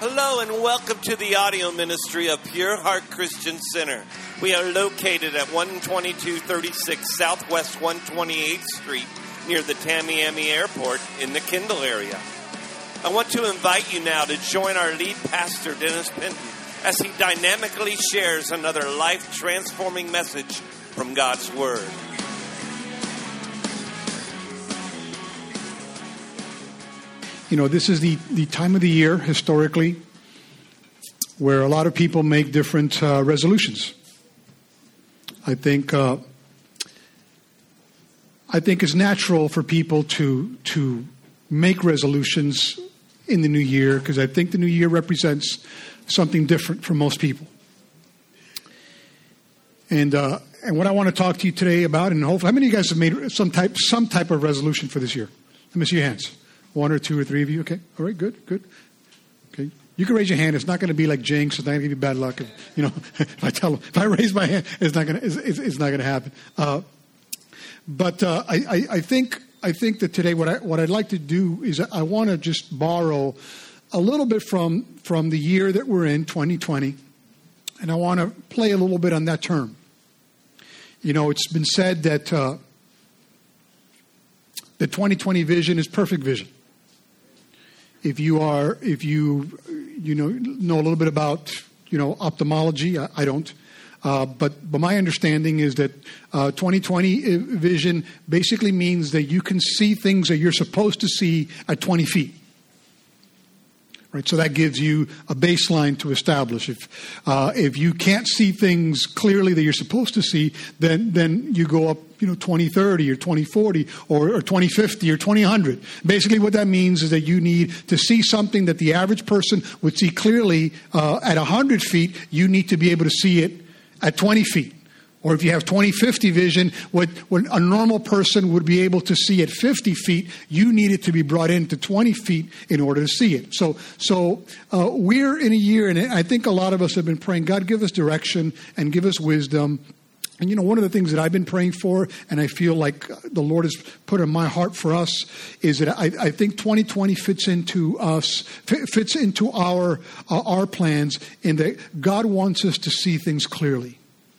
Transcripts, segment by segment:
Hello and welcome to the audio ministry of Pure Heart Christian Center. We are located at 12236 Southwest 128th Street near the Tamiami Airport in the Kendall area. I want to invite you now to join our lead pastor, Dennis Penton, as he dynamically shares another life-transforming message from God's Word. You know, this is the time of the year, historically, where a lot of people make different resolutions. I think it's natural for people to make resolutions in the new year, because I think the new year represents something different for most people. And what I want to talk to you today about, and hopefully, how many of you guys have made some type of resolution for this year? Let me see your hands. 1 or 2 or 3 of you. Okay. All right. Good. Okay. You can raise your hand. It's not going to be like jinx. It's not going to give you bad luck. If I raise my hand, it's not going to happen. But I think that today what I'd like to do is I want to just borrow a little bit from the year that we're in, 2020, and I want to play a little bit on that term. You know, it's been said that the 2020 vision is perfect vision. If you know a little bit about ophthalmology, I don't. But my understanding is that 2020 vision basically means that you can see things that you're supposed to see at 20 feet. Right, so that gives you a baseline to establish. If you can't see things clearly that you're supposed to see, then you go up 2030 or 2040 or 2050 or 2000. Basically, what that means is that you need to see something that the average person would see clearly at 100 feet. You need to be able to see it at 20 feet. Or if you have 20/50 vision, what a normal person would be able to see at 50 feet, you need it to be brought into 20 feet in order to see it. So we're in a year, and I think a lot of us have been praying, God, give us direction and give us wisdom. And one of the things that I've been praying for, and I feel like the Lord has put in my heart for us, is that I think 2020 fits into our plans, in that God wants us to see things clearly.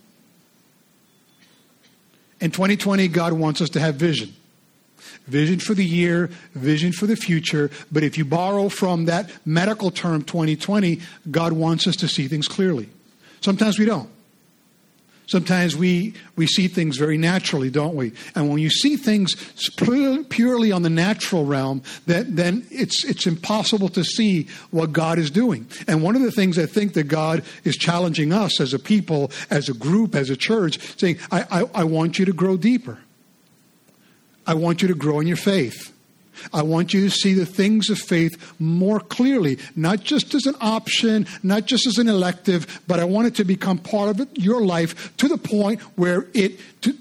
In 2020, God wants us to have vision. Vision for the year, vision for the future. But if you borrow from that medical term 2020, God wants us to see things clearly. Sometimes we don't. Sometimes we see things very naturally, don't we? And when you see things purely on the natural realm, then it's impossible to see what God is doing. And one of the things I think that God is challenging us as a people, as a group, as a church, saying, I want you to grow deeper. I want you to grow in your faith. I want you to see the things of faith more clearly, not just as an option, not just as an elective, but I want it to become part of your life to the point where it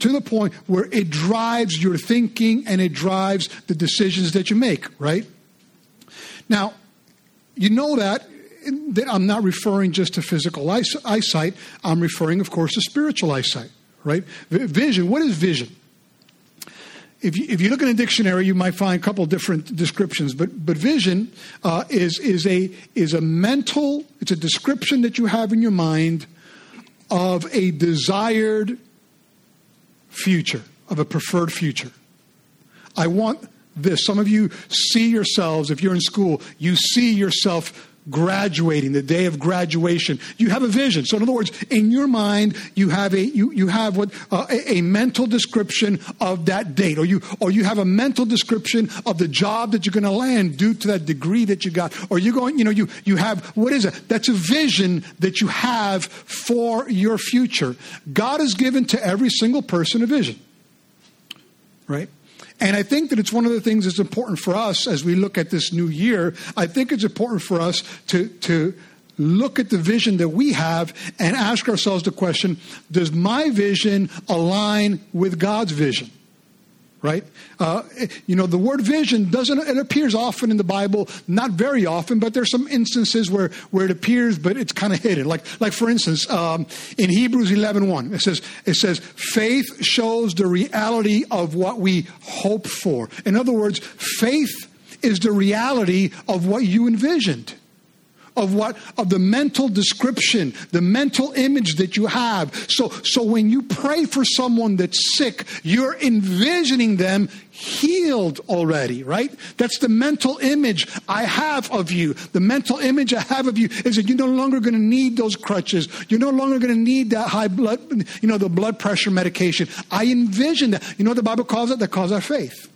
drives your thinking and it drives the decisions that you make, right? Now, you know that I'm not referring just to physical eyesight. I'm referring, of course, to spiritual eyesight, right? Vision. What is vision? If you look in a dictionary, you might find a couple of different descriptions. But vision is a mental. It's a description that you have in your mind of a desired future, of a preferred future. I want this. Some of you see yourselves, if you're in school, you see yourself graduating, the day of graduation. You have a vision. So in other words, in your mind, you have a mental description of that date, or you have a mental description of the job that you're going to land due to that degree that you got, or you're going, you have, what is it? That's a vision that you have for your future. God has given to every single person a vision, right? And I think that it's one of the things that's important for us as we look at this new year. I think it's important for us to look at the vision that we have and ask ourselves the question, does my vision align with God's vision? Right? The word vision it appears often in the Bible, not very often, but there's some instances where it appears, but it's kind of hidden. Like for instance, in Hebrews 11:1, it says, faith shows the reality of what we hope for. In other words, faith is the reality of what you envisioned. of what? Of the mental description, the mental image that you have. So when you pray for someone that's sick, you're envisioning them healed already, right? That's the mental image I have of you. The mental image I have of you is that you're no longer going to need those crutches. You're no longer going to need that high blood, the blood pressure medication. I envision that. You know what the Bible calls it? That calls that faith.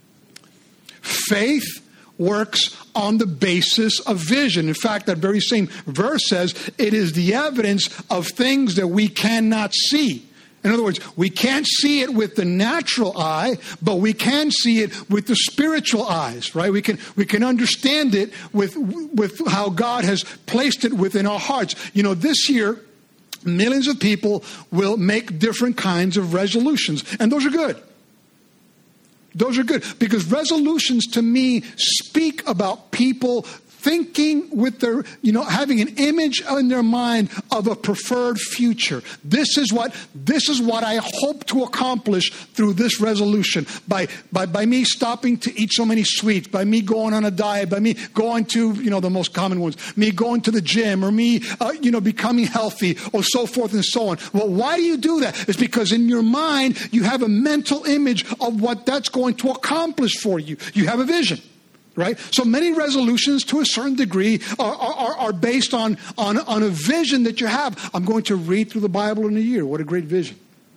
Faith works on the basis of vision. In fact, that very same verse says it is the evidence of things that we cannot see. In other words, we can't see it with the natural eye, but we can see it with the spiritual eyes, right? We can understand it with how God has placed it within our hearts. This year, millions of people will make different kinds of resolutions, and those are good. Those are good because resolutions to me speak about people thinking with their, having an image in their mind of a preferred future. This is what I hope to accomplish through this resolution by me stopping to eat so many sweets, by me going on a diet, by me going to, the most common ones, me going to the gym or me, becoming healthy or so forth and so on. Well, why do you do that? It's because in your mind, you have a mental image of what that's going to accomplish for you. You have a vision. Right? So many resolutions to a certain degree are based on a vision that you have. I'm going to read through the Bible in a year. What a great vision.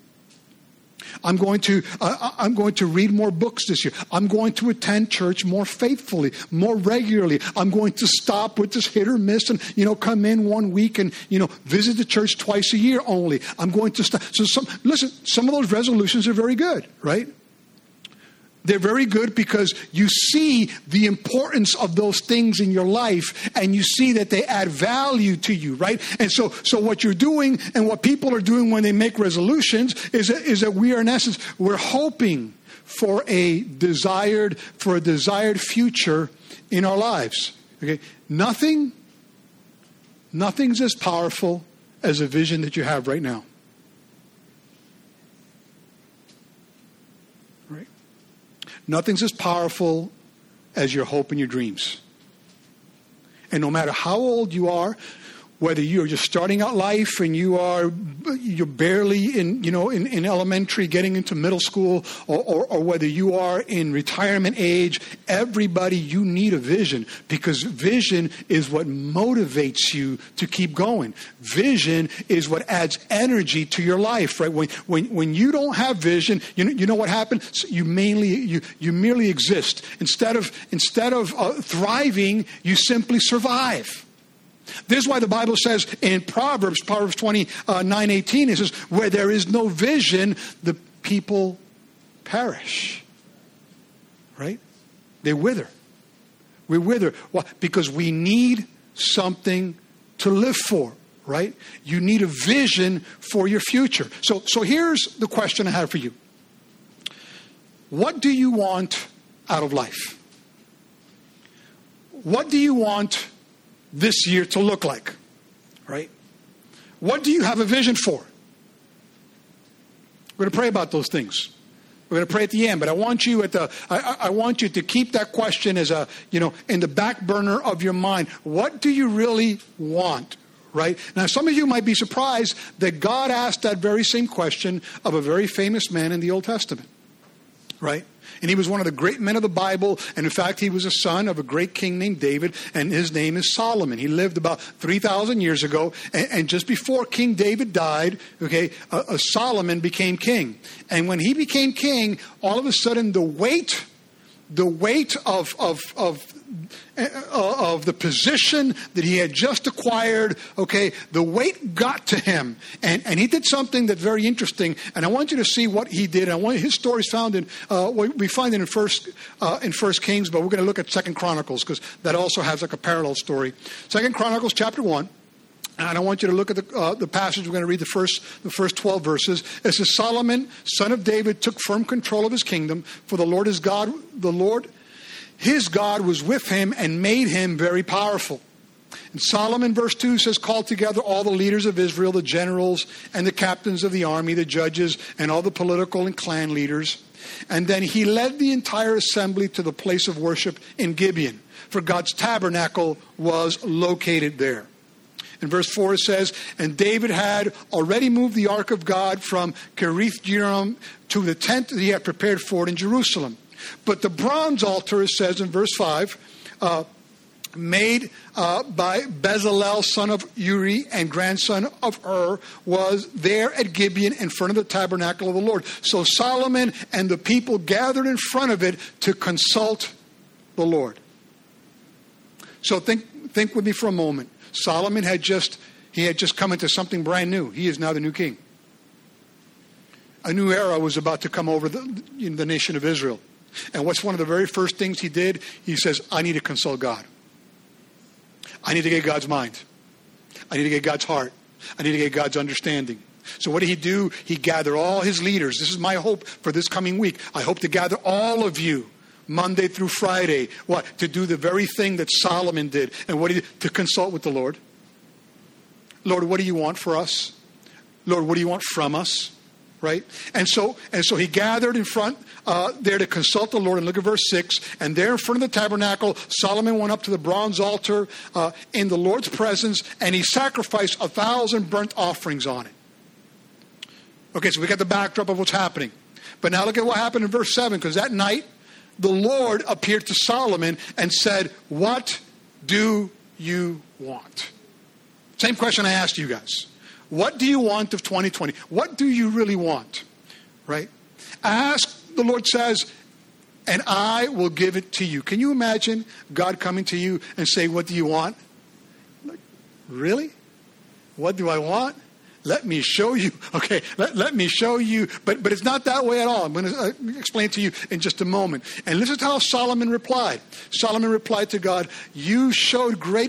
I'm going to read more books this year. I'm going to attend church more faithfully, more regularly. I'm going to stop with this hit or miss and, come in one week and, visit the church twice a year only. I'm going to stop. So some of those resolutions are very good, right? They're very good because you see the importance of those things in your life and you see that they add value to you, right? And so what you're doing and what people are doing when they make resolutions is that we are, in essence, we're hoping for a desired future in our lives. Okay? Nothing's as powerful as a vision that you have right now. Nothing's as powerful as your hope and your dreams. And no matter how old you are, whether you're just starting out life and you're barely in elementary, getting into middle school, or whether you are in retirement age, everybody, you need a vision because vision is what motivates you to keep going. Vision is what adds energy to your life, right? When you don't have vision, you know what happens? You merely exist. Instead of thriving, you simply survive. This is why the Bible says in Proverbs 29:18, it says, where there is no vision, the people perish. Right? They wither. We wither. Why? Because we need something to live for. Right? You need a vision for your future. So here's the question I have for you. What do you want out of life? What do you want this year to look like, right? What do you have a vision for? We're going to pray about those things. We're going to pray at the end, but I want you I want you to keep that question as in the back burner of your mind. What do you really want? Right? Now, some of you might be surprised that God asked that very same question of a very famous man in the Old Testament, right? And he was one of the great men of the Bible. And in fact, he was a son of a great king named David. And his name is Solomon. He lived about 3,000 years ago. And just before King David died, Solomon became king. And when he became king, all of a sudden the weight of the position that he had just acquired, the weight got to him. And he did something that's very interesting. And I want you to see what he did. And his story is found in, we find it in First Kings, but we're going to look at 2 Chronicles because that also has like a parallel story. 2 Chronicles chapter 1. And I want you to look at the passage. We're going to read the first 12 verses. It says, Solomon, son of David, took firm control of his kingdom, for the Lord his God was with him and made him very powerful. And Solomon, verse 2 says, called together all the leaders of Israel, the generals and the captains of the army, the judges, and all the political and clan leaders. And then he led the entire assembly to the place of worship in Gibeon, for God's tabernacle was located there. In verse 4 it says, and David had already moved the ark of God from Kirith-Jearim to the tent that he had prepared for it in Jerusalem. But the bronze altar, it says in verse 5, made by Bezalel, son of Uri and grandson of Ur, was there at Gibeon in front of the tabernacle of the Lord. So Solomon and the people gathered in front of it to consult the Lord. So think with me for a moment. Solomon had just come into something brand new. He is now the new king. A new era was about to come over the nation of Israel. And what's one of the very first things he did? He says, I need to consult God. I need to get God's mind. I need to get God's heart. I need to get God's understanding. So what did he do? He gathered all his leaders. This is my hope for this coming week. I hope to gather all of you Monday through Friday. What? To do the very thing that Solomon did. And what did he? To consult with the Lord. Lord, what do you want for us? Lord, what do you want from us? Right? And so he gathered in front there to consult the Lord. And look at verse 6. And there in front of the tabernacle, Solomon went up to the bronze altar in the Lord's presence, and he sacrificed 1,000 burnt offerings on it. Okay, so we got the backdrop of what's happening. But now look at what happened in verse 7, because that night the Lord appeared to Solomon and said, what do you want? Same question I asked you guys. What do you want of 2020? What do you really want? Right? Ask, the Lord says, and I will give it to you. Can you imagine God coming to you and say, what do you want? Like, really? What do I want? Let me show you. Okay, let me show you. But it's not that way at all. I'm going to explain to you in just a moment. And listen to how Solomon replied. Solomon replied to God, you showed great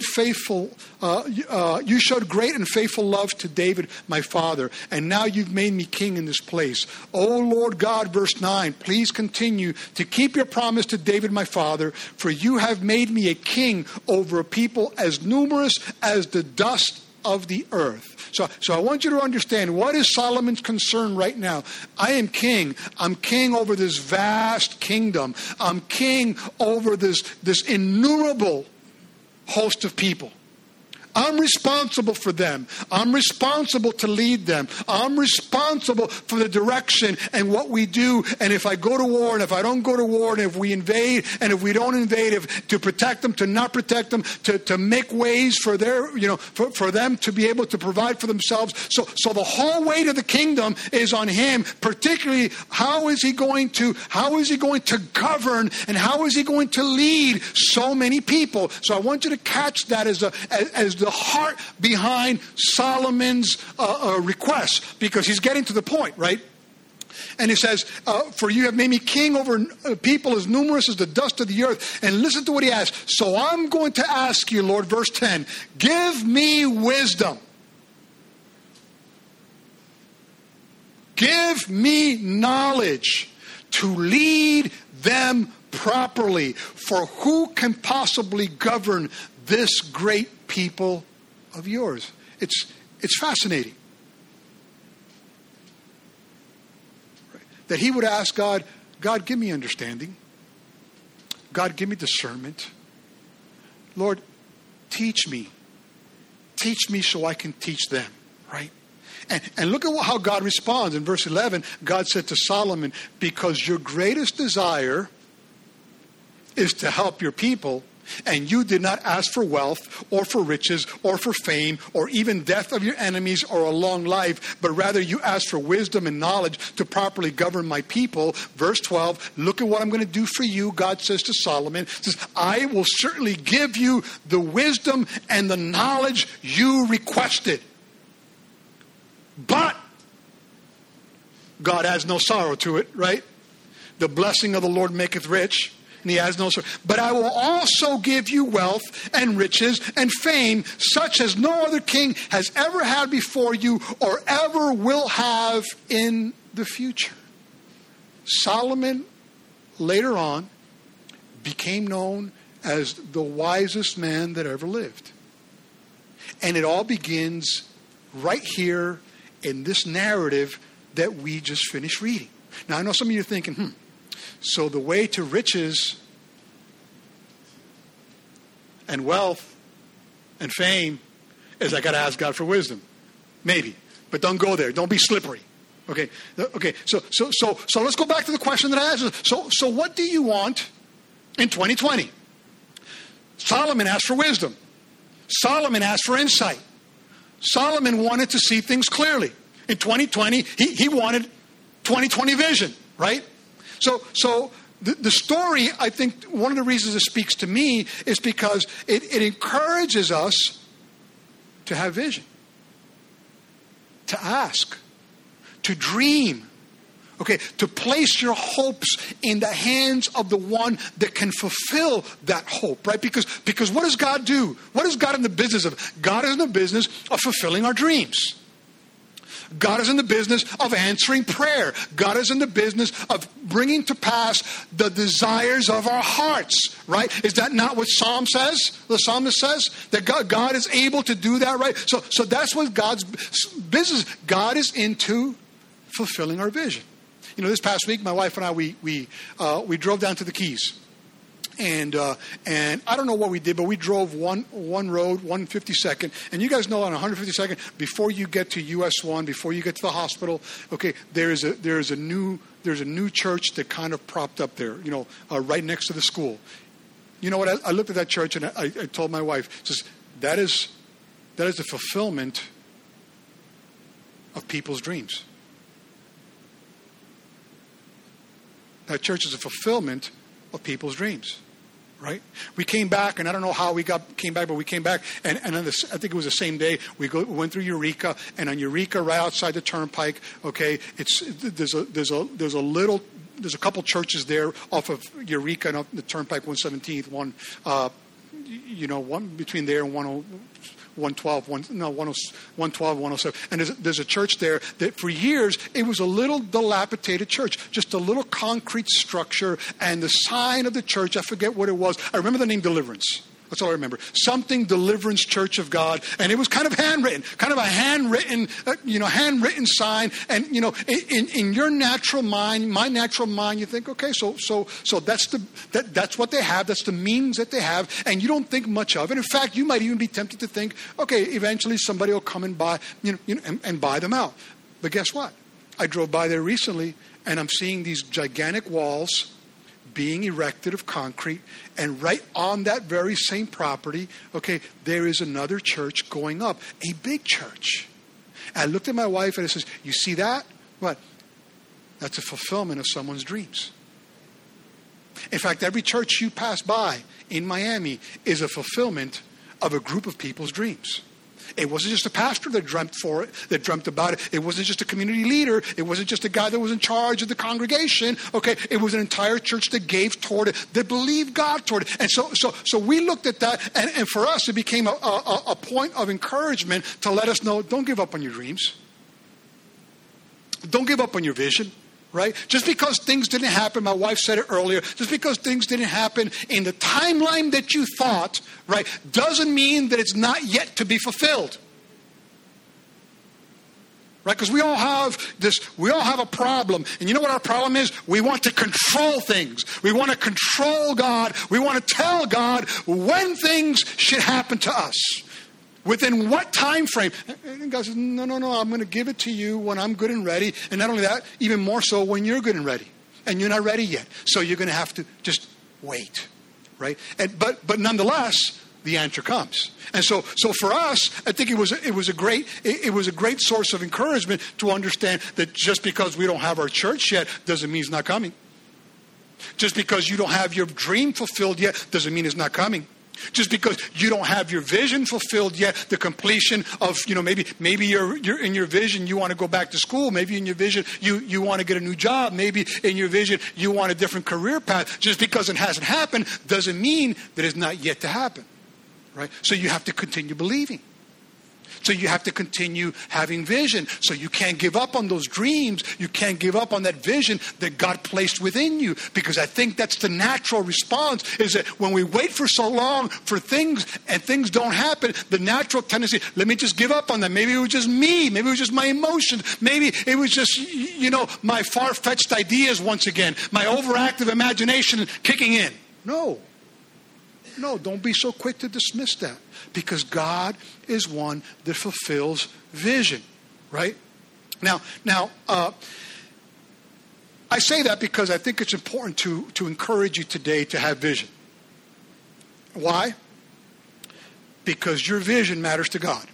and faithful love to David, my father, and now you've made me king in this place. O Lord God, verse 9, please continue to keep your promise to David, my father, for you have made me a king over a people as numerous as the dust of the earth. So I want you to understand, what is Solomon's concern right now? I am king. I'm king over this vast kingdom. I'm king over this innumerable host of people. I'm responsible for them. I'm responsible to lead them. I'm responsible for the direction and what we do. And if I go to war and if I don't go to war, and if we invade and if we don't invade, if to protect them, to not protect them, to make ways for their, for them to be able to provide for themselves. So the whole weight of the kingdom is on him. Particularly, how is he going to govern, and how is he going to lead so many people? So I want you to catch that as the heart behind Solomon's request, because he's getting to the point, right? And he says, for you have made me king over people as numerous as the dust of the earth. And listen to what he asks. So I'm going to ask you, Lord, verse 10, give me wisdom. Give me knowledge to lead them properly. For who can possibly govern this great people of yours? It's fascinating. Right? That he would ask God, give me understanding. God, give me discernment. Lord, teach me. Teach me so I can teach them. Right? And look at how God responds. In verse 11, God said to Solomon, because your greatest desire is to help your people, and you did not ask for wealth or for riches or for fame or even death of your enemies or a long life, but rather you asked for wisdom and knowledge to properly govern my people. Verse 12, look at what I'm going to do for you, God says to Solomon. He says, I will certainly give you the wisdom and the knowledge you requested. But God has no sorrow to it, right? The blessing of the Lord maketh rich, and he has no sorrow. But I will also give you wealth and riches and fame, such as no other king has ever had before you or ever will have in the future. Solomon, later on, became known as the wisest man that ever lived. And it all begins right here in this narrative that we just finished reading. Now, I know some of you are thinking, so the way to riches and wealth and fame is I got to ask God for wisdom. Maybe. But don't go there. Don't be slippery. Okay. So let's go back to the question that I asked. So what do you want in 2020? Solomon asked for wisdom. Solomon asked for insight. Solomon wanted to see things clearly. In 2020, he wanted 2020 vision, right? So the story, I think one of the reasons it speaks to me is because it encourages us to have vision, to ask, to dream, okay, to place your hopes in the hands of the one that can fulfill that hope, right? Because what does God do? What is God in the business of? God is in the business of fulfilling our dreams. God is in the business of answering prayer. God is in the business of bringing to pass the desires of our hearts, right? Is that not what Psalm says? The psalmist says that God is able to do that, right? So that's what God's business. God is into fulfilling our vision. You know, this past week, my wife and I, we drove down to the Keys. And I don't know what we did, but we drove one road, 152nd. And you guys know on 152nd, before you get to US 1, before you get to the hospital, okay, there's a new church that kind of propped up there, you know, right next to the school. You know what? I looked at that church and I told my wife, says that is the fulfillment of people's dreams. That church is a fulfillment of people's dreams. Right? We came back, and I don't know how we came back, but we came back, and I think it was the same day. We went through Eureka, and on Eureka, right outside the turnpike, okay, there's a couple churches there off of Eureka and off the turnpike 117th, one between there and 112, 107. And there's a church there that for years, it was a little dilapidated church, just a little concrete structure. And the sign of the church, I forget what it was. I remember the name Deliverance. That's all I remember. Something Deliverance Church of God. And it was kind of handwritten, handwritten sign. And, you know, in your natural mind, my natural mind, you think, okay, so that's what they have. That's the means that they have. And you don't think much of it. In fact, you might even be tempted to think, okay, eventually somebody will come and buy, and buy them out. But guess what? I drove by there recently and I'm seeing these gigantic walls being erected of concrete, and right on that very same property, okay, there is another church going up, a big church. And I looked at my wife and I says, you see that? What? That's a fulfillment of someone's dreams. In fact, every church you pass by in Miami is a fulfillment of a group of people's dreams. It wasn't just a pastor that dreamt about it. It wasn't just a community leader. It wasn't just a guy that was in charge of the congregation. Okay, it was an entire church that gave toward it, that believed God toward it. And so we looked at that, and for us, it became a point of encouragement to let us know, don't give up on your dreams. Don't give up on your vision. Right? Just because things didn't happen, my wife said it earlier, just because things didn't happen in the timeline that you thought, right, doesn't mean that it's not yet to be fulfilled. Right? Because we all have a problem. And you know what our problem is? We want to control things. We want to control God. We want to tell God when things should happen to us. Within what time frame? And God says, no, I'm going to give it to you when I'm good and ready. And not only that, even more so when you're good and ready. And you're not ready yet. So you're going to have to just wait. Right? But nonetheless, the answer comes. And so for us, I think it was a great source of encouragement to understand that just because we don't have our church yet doesn't mean it's not coming. Just because you don't have your dream fulfilled yet doesn't mean it's not coming. Just because you don't have your vision fulfilled yet, the completion of, maybe you're in your vision, you want to go back to school. Maybe in your vision, you want to get a new job. Maybe in your vision, you want a different career path. Just because it hasn't happened doesn't mean that it's not yet to happen. Right? So you have to continue believing. So you have to continue having vision. So you can't give up on those dreams. You can't give up on that vision that God placed within you. Because I think that's the natural response, is that when we wait for so long for things and things don't happen, the natural tendency, let me just give up on that. Maybe it was just me. Maybe it was just my emotions. Maybe it was just, my far-fetched ideas once again. My overactive imagination kicking in. No, don't be so quick to dismiss that. Because God is one that fulfills vision, right? Now, I say that because I think it's important to encourage you today to have vision. Why? Because your vision matters to God.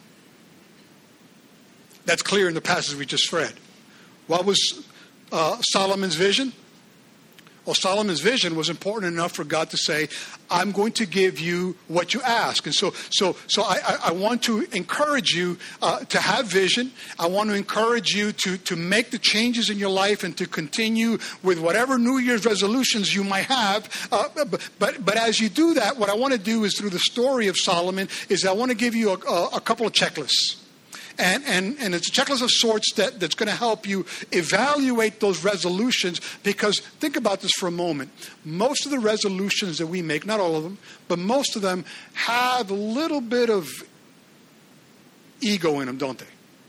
That's clear in the passage we just read. What was Solomon's vision? Well, Solomon's vision was important enough for God to say, I'm going to give you what you ask. And so I want to encourage you to have vision. I want to encourage you to make the changes in your life and to continue with whatever New Year's resolutions you might have. But as you do that, what I want to do is, through the story of Solomon, is I want to give you a couple of checklists. And it's a checklist of sorts that's going to help you evaluate those resolutions. Because think about this for a moment. Most of the resolutions that we make, not all of them, but most of them have a little bit of ego in them, don't they?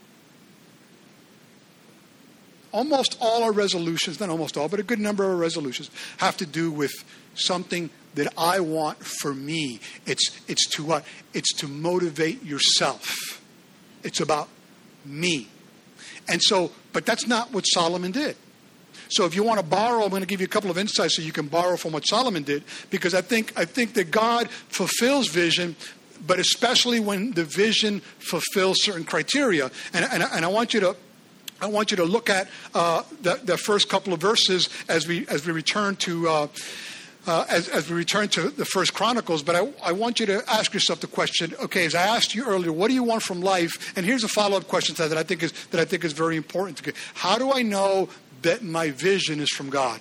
Almost all our resolutions, not almost all, but a good number of our resolutions have to do with something that I want for me. It's to what? It's to motivate yourself. It's about me. And so, but that's not what Solomon did. So if you want to borrow, I'm going to give you a couple of insights so you can borrow from what Solomon did. Because I think that God fulfills vision, but especially when the vision fulfills certain criteria. And I want you to look at the first couple of verses as we return to as we return to the First Chronicles. But I want you to ask yourself the question, okay, as I asked you earlier, what do you want from life? And here's a follow-up question to that I think is very important. How do I know that my vision is from God?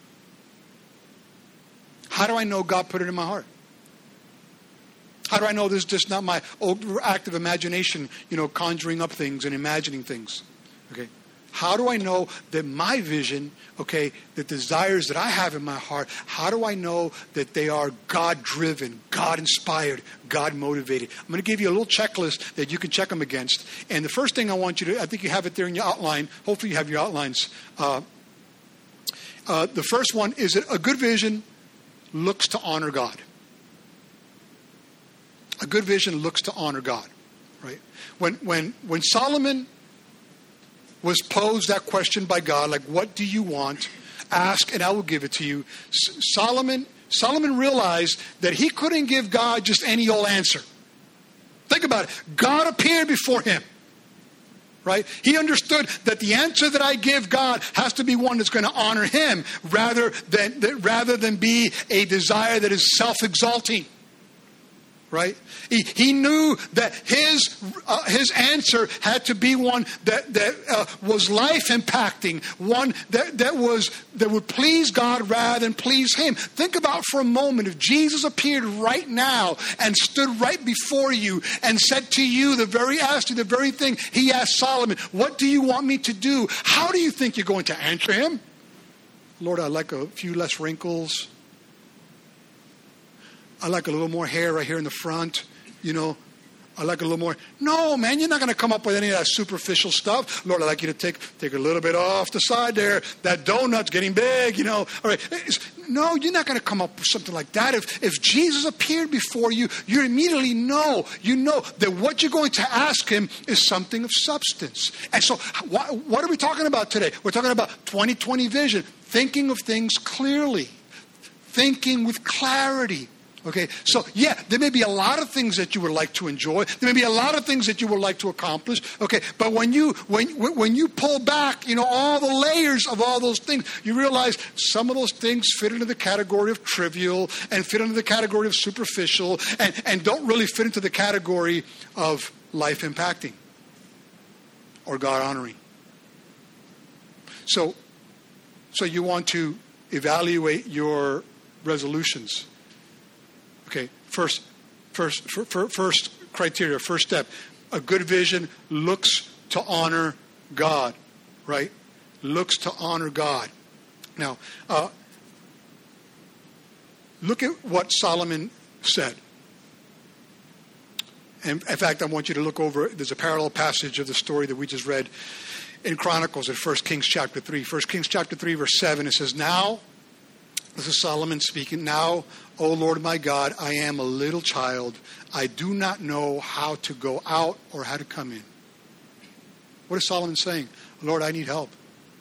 How do I know God put it in my heart? How do I know this is just not my overactive imagination, conjuring up things and imagining things? Okay. How do I know that my vision, the desires that I have in my heart, how do I know that they are God-driven, God-inspired, God-motivated? I'm going to give you a little checklist that you can check them against. And the first thing I want you to, I think you have it there in your outline. Hopefully you have your outlines. The first one is that a good vision looks to honor God. A good vision looks to honor God, right? When Solomon was posed that question by God, like, what do you want? Ask and I will give it to you. Solomon realized that he couldn't give God just any old answer. Think about it. God appeared before him, right? He understood that the answer that I give God has to be one that's going to honor him rather than be a desire that is self-exalting. Right? He knew that his answer had to be one that was life impacting, one that would please God rather than please him. Think about for a moment, if Jesus appeared right now and stood right before you and said to you asked you the very thing he asked Solomon, what do you want me to do? How do you think you're going to answer him? Lord, I'd like a few less wrinkles. I like a little more hair right here in the front, I like a little more. No, man, you're not going to come up with any of that superficial stuff. Lord, I'd like you to take a little bit off the side there. That donut's getting big, All right. No, you're not going to come up with something like that. If Jesus appeared before you, you immediately know that what you're going to ask him is something of substance. And so what are we talking about today? We're talking about 2020 vision, thinking of things clearly, thinking with clarity. Okay, so there may be a lot of things that you would like to enjoy. There may be a lot of things that you would like to accomplish. Okay, but when you pull back, all the layers of all those things, you realize some of those things fit into the category of trivial and fit into the category of superficial and don't really fit into the category of life impacting or God honoring. So you want to evaluate your resolutions. Okay, first criteria, first step. A good vision looks to honor God, right? Looks to honor God. Now, look at what Solomon said. And in fact, I want you to look over, there's a parallel passage of the story that we just read in Chronicles in 1 Kings chapter 3. 1 Kings chapter 3, verse 7, it says, now, this is Solomon speaking, now, O Lord my God, I am a little child. I do not know how to go out or how to come in. What is Solomon saying? Lord, I need help.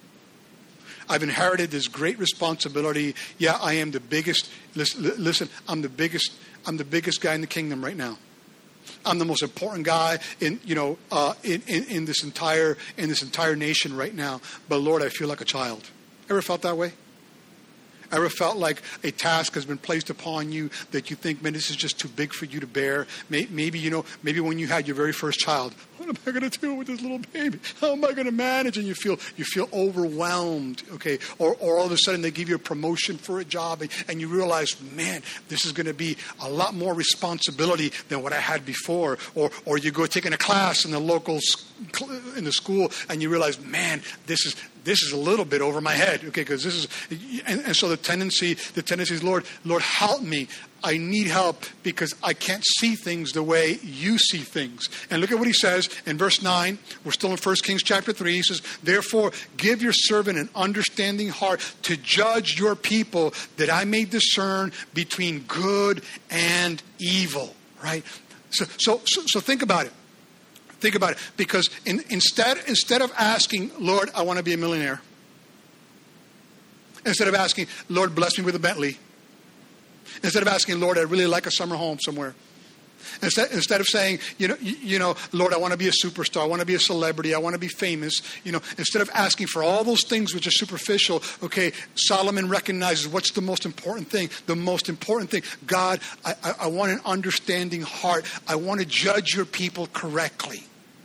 I've inherited this great responsibility. Yeah, I am the biggest. Listen, I'm the biggest guy in the kingdom right now. I'm the most important guy in this entire nation right now. But Lord, I feel like a child. Ever felt that way? Ever felt like a task has been placed upon you that you think, man, this is just too big for you to bear? Maybe when you had your very first child, what am I going to do with this little baby? How am I going to manage? And you feel overwhelmed, okay? Or all of a sudden they give you a promotion for a job and you realize, man, this is going to be a lot more responsibility than what I had before. Or you go taking a class in the school and you realize, man, this is a little bit over my head, okay? Because this is, and so the tendency is, Lord, help me. I need help because I can't see things the way you see things. And look at what he says in verse 9. We're still in 1 Kings chapter 3. He says, therefore, give your servant an understanding heart to judge your people, that I may discern between good and evil. Right? So think about it. Think about it. Because instead of asking, Lord, I want to be a millionaire. Instead of asking, Lord, bless me with a Bentley. Instead of asking, Lord, I really like a summer home somewhere. Instead of saying, Lord, I want to be a superstar. I want to be a celebrity. I want to be famous. Instead of asking for all those things which are superficial, okay, Solomon recognizes what's the most important thing. The most important thing, God, I want an understanding heart. I want to judge your people correctly.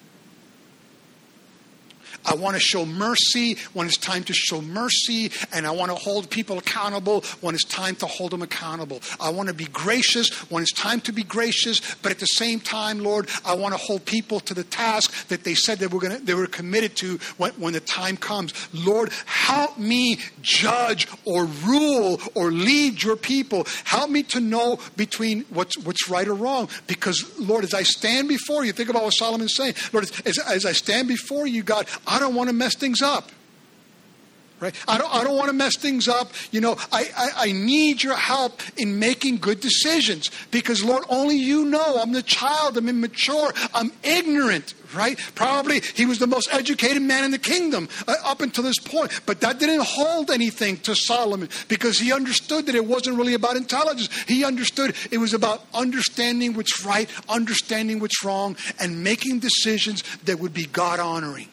I want to show mercy when it's time to show mercy, and I want to hold people accountable when it's time to hold them accountable. I want to be gracious when it's time to be gracious, but at the same time, Lord, I want to hold people to the task that they said they were committed to when the time comes. Lord, help me judge or rule or lead your people. Help me to know between what's right or wrong. Because, Lord, as I stand before you, think about what Solomon's saying. Lord, as I stand before you, God, I don't want to mess things up. Right? I don't want to mess things up. I need your help in making good decisions. Because, Lord, only you know. I'm the child. I'm immature. I'm ignorant. Right? Probably he was the most educated man in the kingdom up until this point. But that didn't hold anything to Solomon, because he understood that it wasn't really about intelligence. He understood it was about understanding what's right, understanding what's wrong, and making decisions that would be God-honoring.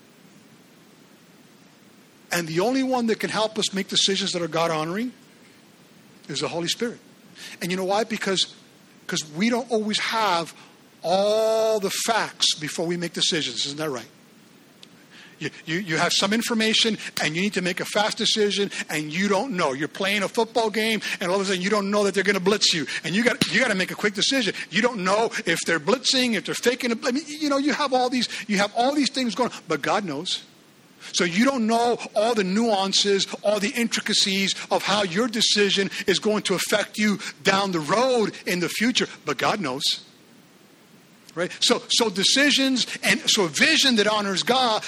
And the only one that can help us make decisions that are God-honoring is the Holy Spirit. And you know why? Because we don't always have all the facts before we make decisions. Isn't that right? You have some information and you need to make a fast decision and you don't know. You're playing a football game and all of a sudden you don't know that they're going to blitz you. And you got to make a quick decision. You don't know if they're blitzing, if they're faking it. I mean, you have all these things going on, but God knows. So you don't know all the nuances, all the intricacies of how your decision is going to affect you down the road in the future. But God knows. Right? So decisions, and so a vision that honors God,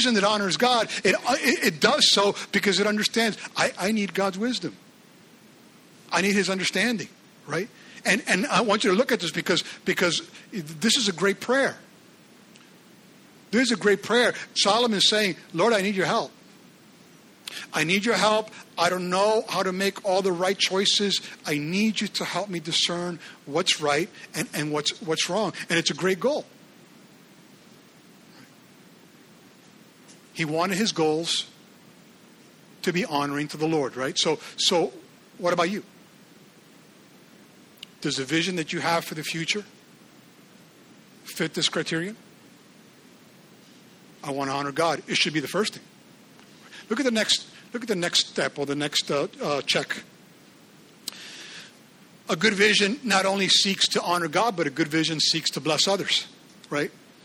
it does so because it understands, I need God's wisdom. I need his understanding. Right? And I want you to look at this because this is a great prayer. There's a great prayer. Solomon is saying, Lord, I need your help. I need your help. I don't know how to make all the right choices. I need you to help me discern what's right and what's wrong. And it's a great goal. He wanted his goals to be honoring to the Lord, right? So what about you? Does the vision that you have for the future fit this criterion? I want to honor God. It should be the first thing. Look at the next step or the next check. A good vision not only seeks to honor God, but a good vision seeks to bless others. Right?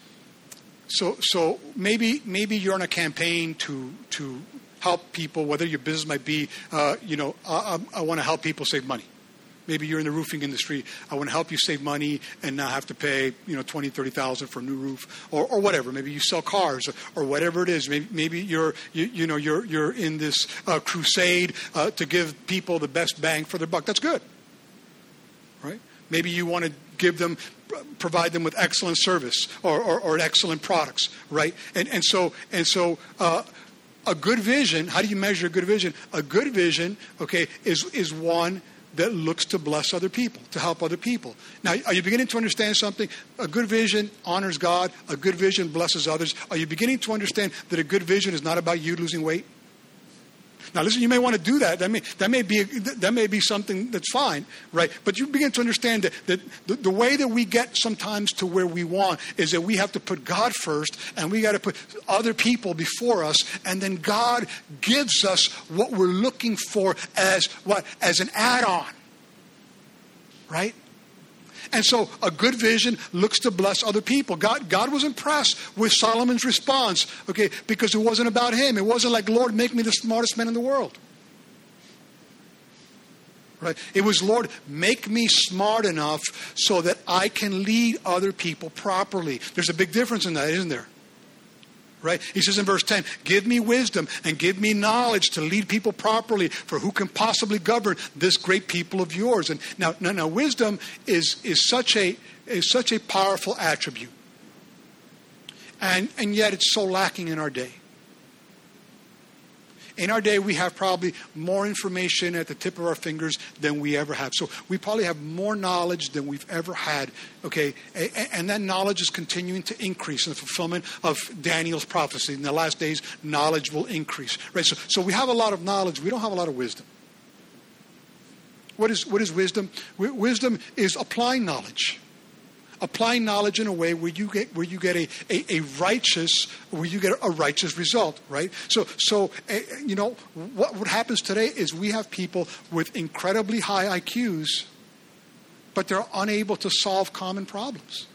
So maybe you're on a campaign to help people, whether your business might be, I want to help people save money. Maybe you're in the roofing industry. I want to help you save money and not have to pay, $20,000, $30,000 for a new roof, or whatever. Maybe you sell cars, or whatever it is. Maybe you're in this crusade to give people the best bang for their buck. That's good, right? Maybe you want to provide them with excellent service or excellent products, right? And so a good vision. How do you measure a good vision? A good vision, okay, is one that looks to bless other people, to help other people. Now, are you beginning to understand something? A good vision honors God. A good vision blesses others. Are you beginning to understand that a good vision is not about you losing weight? Now, listen, you may want to do that. That may be something that's fine, right? But you begin to understand that the way that we get sometimes to where we want is that we have to put God first, and we got to put other people before us, and then God gives us what we're looking for as an add-on, right? And so a good vision looks to bless other people. God was impressed with Solomon's response, okay, because it wasn't about him. It wasn't like, Lord, make me the smartest man in the world. Right? It was, Lord, make me smart enough so that I can lead other people properly. There's a big difference in that, isn't there? Right? He says in verse 10, give me wisdom and give me knowledge to lead people properly, for who can possibly govern this great people of yours? And now wisdom is such a powerful attribute. And yet it's so lacking in our day. In our day, we have probably more information at the tip of our fingers than we ever have. So we probably have more knowledge than we've ever had, okay? And that knowledge is continuing to increase in the fulfillment of Daniel's prophecy. In the last days, knowledge will increase, right? So we have a lot of knowledge. We don't have a lot of wisdom. What is wisdom? Wisdom is applying knowledge. Applying knowledge in a way where you get a righteous result, right? So what happens today is we have people with incredibly high IQs, but they're unable to solve common problems.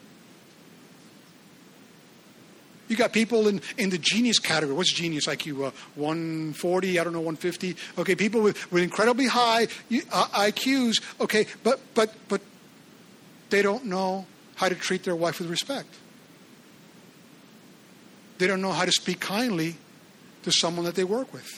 You got people in the genius category. What's genius IQ? 140, I don't know, 150. Okay, people with incredibly high IQs. Okay, but they don't know how to treat their wife with respect. They don't know how to speak kindly to someone that they work with.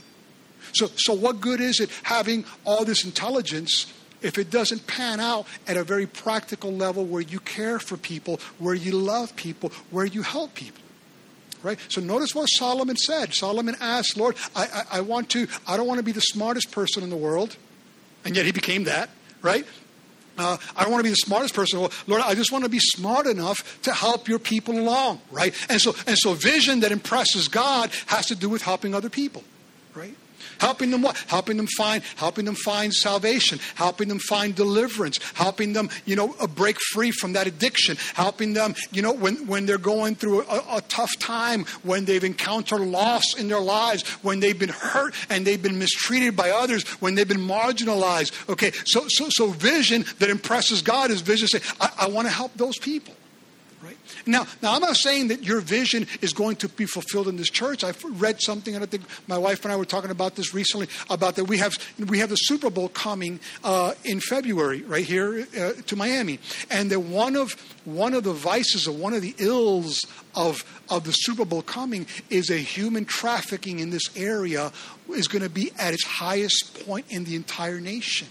So what good is it having all this intelligence if it doesn't pan out at a very practical level where you care for people, where you love people, where you help people? Right? So notice what Solomon said. Solomon asked, Lord, I don't want to be the smartest person in the world. And yet he became that, right? I don't want to be the smartest person. Lord, I just want to be smart enough to help your people along, right? And so vision that impresses God has to do with helping other people, right? Helping them what? Helping them find salvation, helping them find deliverance, helping them, break free from that addiction, helping them, when they're going through a tough time, when they've encountered loss in their lives, when they've been hurt and they've been mistreated by others, when they've been marginalized. Okay, so vision that impresses God is vision saying, I want to help those people. Right? Now, I'm not saying that your vision is going to be fulfilled in this church. I've read something, and I think my wife and I were talking about this recently, about that we have the Super Bowl coming in February right here to Miami, and that one of the vices or one of the ills of the Super Bowl coming is a human trafficking in this area is going to be at its highest point in the entire nation.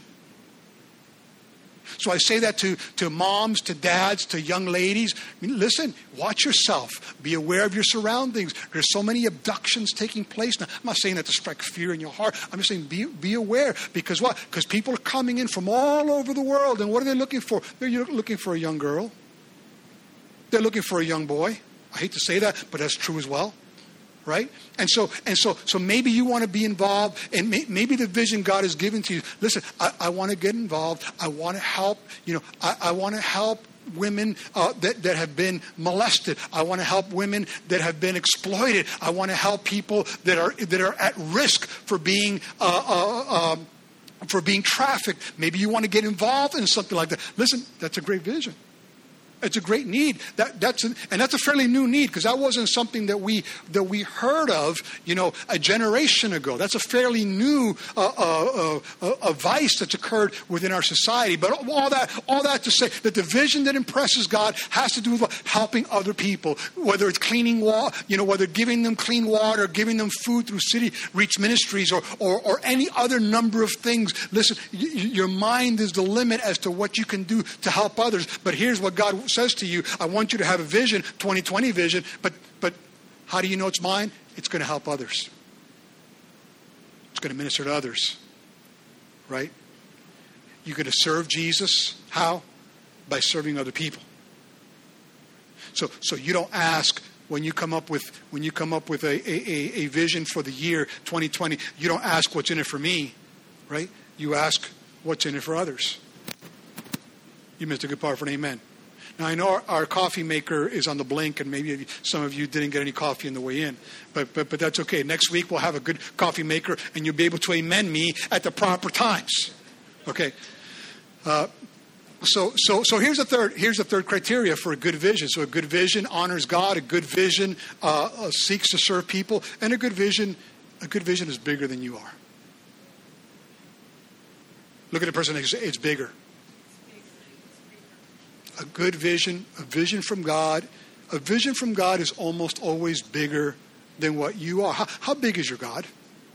So I say that to moms, to dads, to young ladies. I mean, listen, watch yourself. Be aware of your surroundings. There's so many abductions taking place now. I'm not saying that to strike fear in your heart. I'm just saying be aware. Because what? Because people are coming in from all over the world. And what are they looking for? They're looking for a young girl. They're looking for a young boy. I hate to say that, but that's true as well. Right? And so maybe you want to be involved, and maybe the vision God has given to you. Listen, I want to get involved. I want to help. I want to help women that have been molested. I want to help women that have been exploited. I want to help people that are at risk for being trafficked. Maybe you want to get involved in something like that. Listen, that's a great vision. It's a great need. That's a fairly new need, because that wasn't something that we heard of, a generation ago. That's a fairly new a vice that's occurred within our society. But all that to say that the vision that impresses God has to do with helping other people, whether it's cleaning water, whether giving them clean water, giving them food through City Reach Ministries, or any other number of things. Listen, your mind is the limit as to what you can do to help others. But here's what God says to you: I want you to have a vision, 2020 vision, but how do you know it's mine? It's going to help others. It's going to minister to others. Right? You're going to serve Jesus. How? By serving other people. So you don't ask when you come up with a vision for the year 2020, you don't ask what's in it for me, right? You ask what's in it for others. You missed a good part for an amen. Now, I know our coffee maker is on the blink, and maybe some of you didn't get any coffee on the way in. But that's okay. Next week, we'll have a good coffee maker, and you'll be able to amen me at the proper times. Okay? So here's the third criteria for a good vision. So a good vision honors God. A good vision seeks to serve people. And a good vision is bigger than you are. Look at the person next to you. It's bigger. A good vision, a vision from God. A vision from God is almost always bigger than what you are. How big is your God?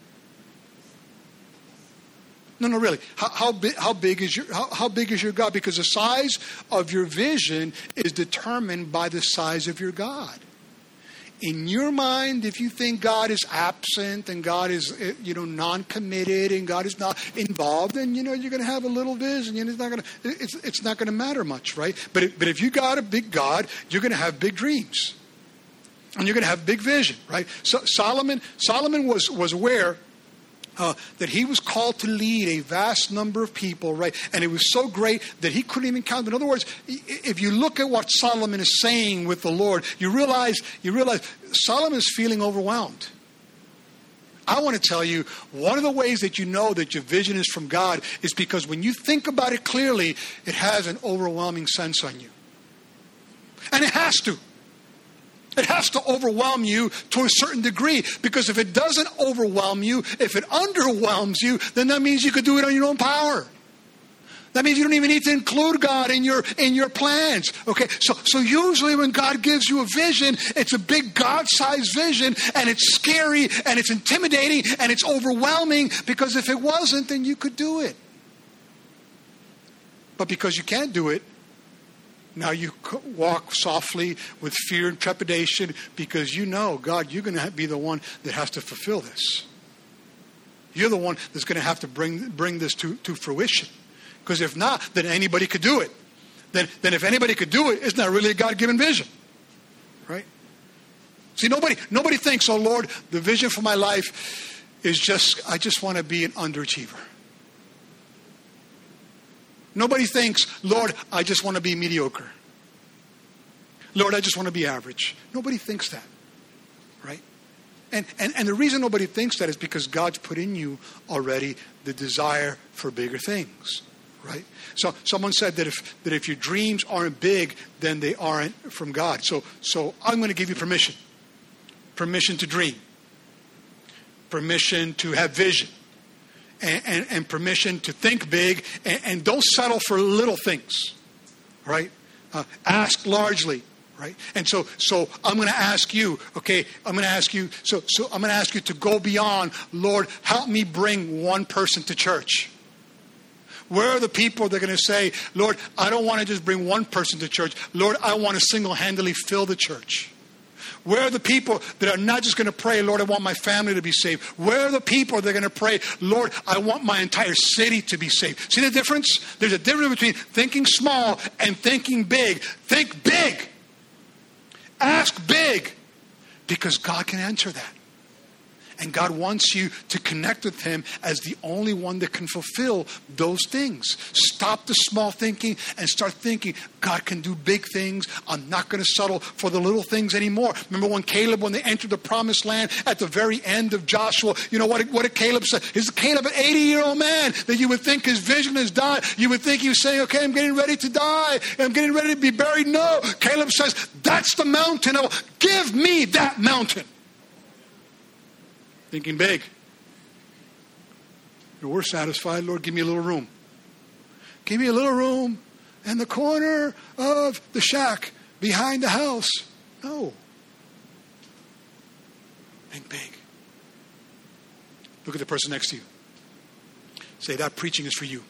No, really. How big is your God? Because the size of your vision is determined by the size of your God. In your mind, if you think God is absent and God is, non-committed and God is not involved, then you're going to have a little vision. It's not going to matter much, right? But if you got a big God, you're going to have big dreams, and you're going to have big vision, right? So Solomon was aware that he was called to lead a vast number of people, right? And it was so great that he couldn't even count. In other words, if you look at what Solomon is saying with the Lord, you realize Solomon is feeling overwhelmed. I want to tell you, one of the ways that you know that your vision is from God is because when you think about it clearly, it has an overwhelming sense on you. And it has to. It has to overwhelm you to a certain degree, because if it doesn't overwhelm you, if it underwhelms you, then that means you could do it on your own power. That means you don't even need to include God in your plans. Okay, so usually when God gives you a vision, it's a big God-sized vision, and it's scary, and it's intimidating, and it's overwhelming, because if it wasn't, then you could do it. But because you can't do it, now you walk softly with fear and trepidation, because God, you're going to be the one that has to fulfill this. You're the one that's going to have to bring this to fruition. Because if not, then anybody could do it. Then if anybody could do it, it's not really a God-given vision. Right? See, nobody thinks, oh Lord, the vision for my life is I just want to be an underachiever. Nobody thinks, Lord, I just want to be mediocre. Lord, I just want to be average. Nobody thinks that, right? And the reason nobody thinks that is because God's put in you already the desire for bigger things, right? So someone said that if your dreams aren't big, then they aren't from God. So I'm going to give you permission to dream, permission to have vision. And permission to think big, and don't settle for little things, right? Ask largely, right? And so I'm going to ask you, okay? I'm going to ask you to go beyond. Lord, help me bring one person to church. Where are the people that are going to say, Lord, I don't want to just bring one person to church. Lord, I want to single-handedly fill the church. Where are the people that are not just going to pray, Lord, I want my family to be saved? Where are the people that are going to pray, Lord, I want my entire city to be saved? See the difference? There's a difference between thinking small and thinking big. Think big. Ask big, because God can answer that. And God wants you to connect with him as the only one that can fulfill those things. Stop the small thinking and start thinking, God can do big things. I'm not going to settle for the little things anymore. Remember when they entered the promised land at the very end of Joshua, you know what did Caleb say? Is Caleb an 80-year-old man that you would think his vision has died? You would think he was saying, okay, I'm getting ready to die. I'm getting ready to be buried. No, Caleb says, that's the mountain. Give me that mountain. Thinking big. We're satisfied. Lord, give me a little room. Give me a little room in the corner of the shack behind the house. No. Think big. Look at the person next to you. Say, that preaching is for you.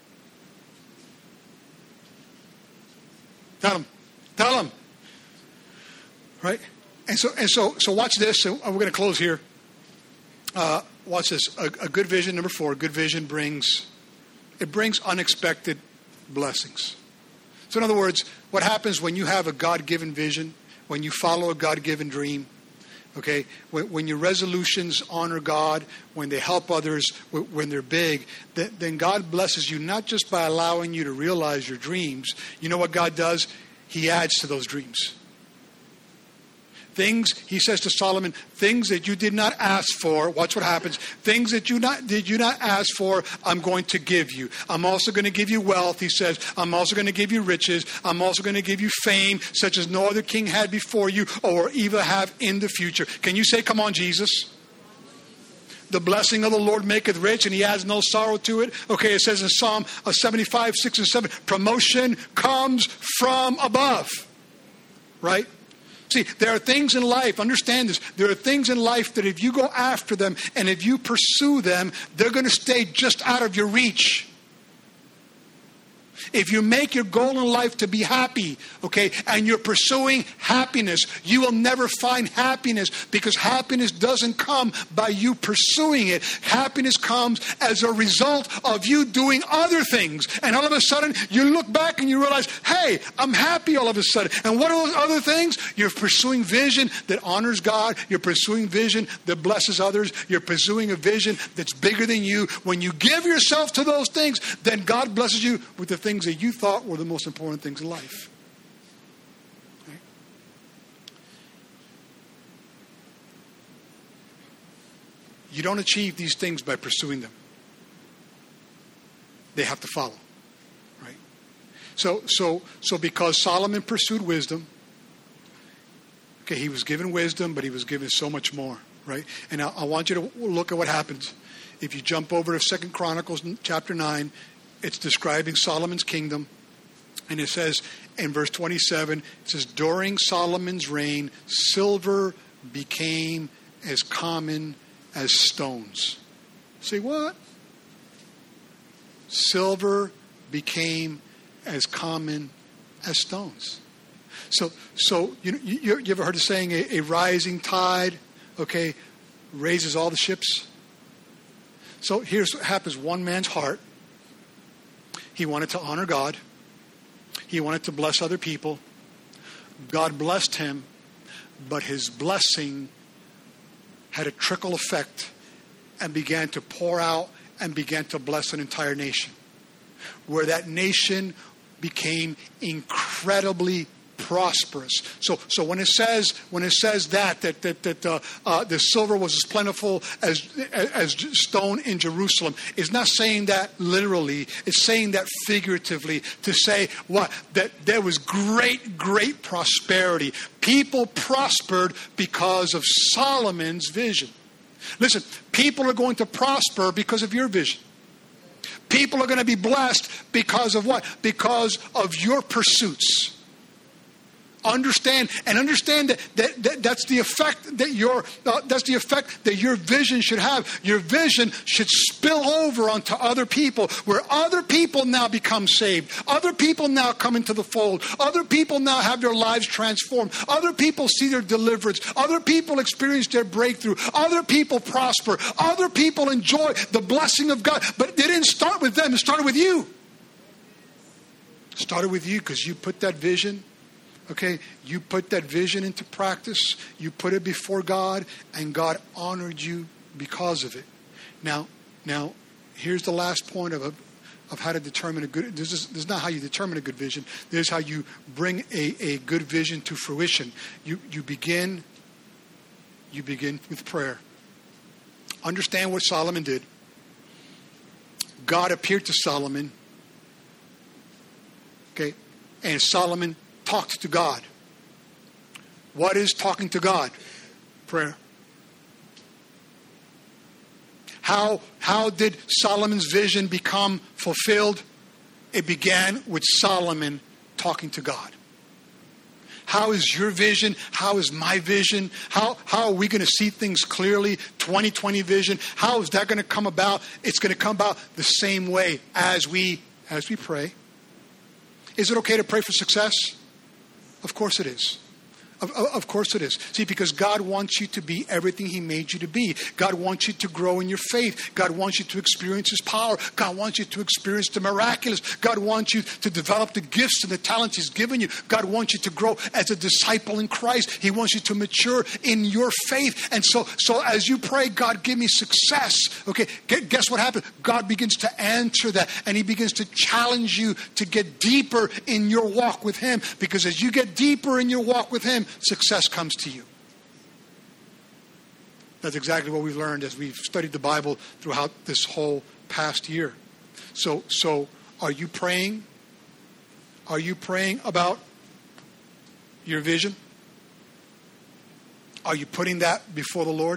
Tell them. Right? And so watch this. So we're going to close here. Watch this. A good vision, number 4, good vision brings unexpected blessings. So in other words, what happens when you have a God-given vision, when you follow a God-given dream, okay, when your resolutions honor God, when they help others, when they're big, then God blesses you not just by allowing you to realize your dreams. You know what God does? He adds to those dreams. Things, he says to Solomon, things that you did not ask for, watch what happens. Things that you did not ask for, I'm going to give you. I'm also going to give you wealth, he says. I'm also going to give you riches. I'm also going to give you fame, such as no other king had before you or even have in the future. Can you say, come on, Jesus? The blessing of the Lord maketh rich, and he adds no sorrow to it. Okay, it says in Psalm 75, 6 and 7, promotion comes from above. Right? See, there are things in life, understand this, there are things in life that if you go after them and if you pursue them, they're going to stay just out of your reach. If you make your goal in life to be happy, okay, and you're pursuing happiness, you will never find happiness because happiness doesn't come by you pursuing it. Happiness comes as a result of you doing other things. And all of a sudden, you look back and you realize, hey, I'm happy all of a sudden. And what are those other things? You're pursuing vision that honors God. You're pursuing vision that blesses others. You're pursuing a vision that's bigger than you. When you give yourself to those things, then God blesses you with the things that you thought were the most important things in life. Right? You don't achieve these things by pursuing them. They have to follow. Right? So because Solomon pursued wisdom, okay, he was given wisdom, but he was given so much more. Right? And I want you to look at what happens. If you jump over to 2 Chronicles chapter 9, it's describing Solomon's kingdom. And it says in verse 27, it says, during Solomon's reign, silver became as common as stones. Say what? Silver became as common as stones. So you ever heard the saying, a rising tide, okay, raises all the ships? So here's what happens. One man's heart, he wanted to honor God. He wanted to bless other people. God blessed him, but his blessing had a trickle effect and began to pour out and began to bless an entire nation, where that nation became incredibly prosperous. So when it says that the silver was as plentiful as stone in Jerusalem, it's not saying that literally. It's saying that figuratively to say what? That there was great prosperity. People prospered because of Solomon's vision. Listen, people are going to prosper because of your vision. People are going to be blessed because of what? Because of your pursuits. Understand that that's the effect that your vision should have. Your vision should spill over onto other people, where other people now become saved. Other people now come into the fold. Other people now have their lives transformed. Other people see their deliverance. Other people experience their breakthrough. Other people prosper. Other people enjoy the blessing of God. But it didn't start with them. It started with you. It started with you because you put that vision. Okay, you put that vision into practice. You put it before God, and God honored you because of it. Now, here's the last point of how to determine a good. This is not how you determine a good vision. This is how you bring a good vision to fruition. You begin with prayer. Understand what Solomon did. God appeared to Solomon. Okay, and Solomon talked to God. What is talking to God? Prayer. How did Solomon's vision become fulfilled? It began with Solomon talking to God. How is your vision? How is my vision? How are we going to see things clearly? 2020 vision. How is that going to come about? It's going to come about the same way as we pray. Is it okay to pray for success? Of course it is. Of course it is. See, because God wants you to be everything He made you to be. God wants you to grow in your faith. God wants you to experience His power. God wants you to experience the miraculous. God wants you to develop the gifts and the talents He's given you. God wants you to grow as a disciple in Christ. He wants you to mature in your faith. And so as you pray, God, give me success. Okay, guess what happens? God begins to answer that, and He begins to challenge you to get deeper in your walk with Him. Because as you get deeper in your walk with Him, success comes to you. That's exactly what we've learned as we've studied the Bible throughout this whole past year. So are you praying? Are you praying about your vision? Are you putting that before the Lord?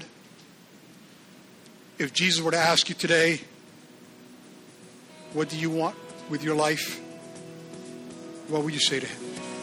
If Jesus were to ask you today, what do you want with your life? What would you say to Him?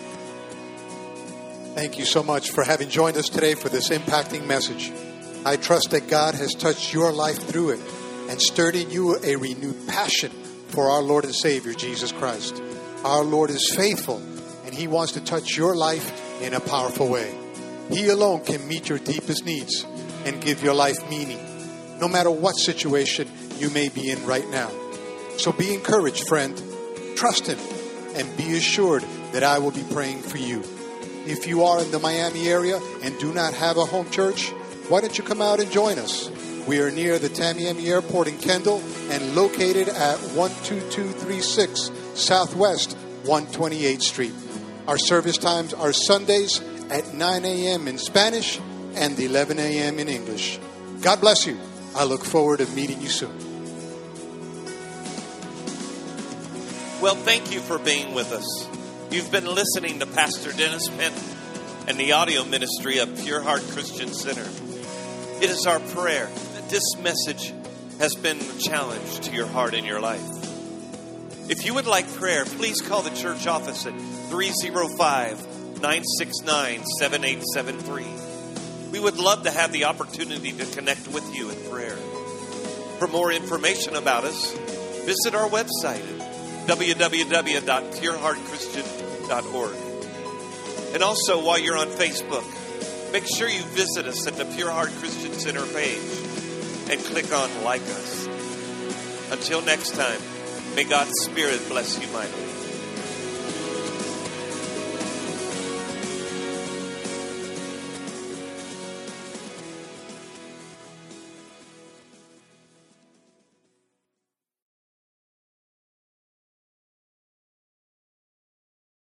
Thank you so much for having joined us today for this impacting message. I trust that God has touched your life through it and stirred in you a renewed passion for our Lord and Savior, Jesus Christ. Our Lord is faithful, and He wants to touch your life in a powerful way. He alone can meet your deepest needs and give your life meaning, no matter what situation you may be in right now. So be encouraged, friend. Trust Him and be assured that I will be praying for you. If you are in the Miami area and do not have a home church, why don't you come out and join us? We are near the Tamiami Airport in Kendall and located at 12236 Southwest 128th Street. Our service times are Sundays at 9 a.m. in Spanish and 11 a.m. in English. God bless you. I look forward to meeting you soon. Well, thank you for being with us. You've been listening to Pastor Dennis Penn and the audio ministry of Pure Heart Christian Center. It is our prayer that this message has been a challenge to your heart and your life. If you would like prayer, please call the church office at 305-969-7873. We would love to have the opportunity to connect with you in prayer. For more information about us, visit our website at www.pureheartchristian.org. And also, while you're on Facebook, make sure you visit us at the Pure Heart Christian Center page and click on Like Us. Until next time, may God's Spirit bless you mightily.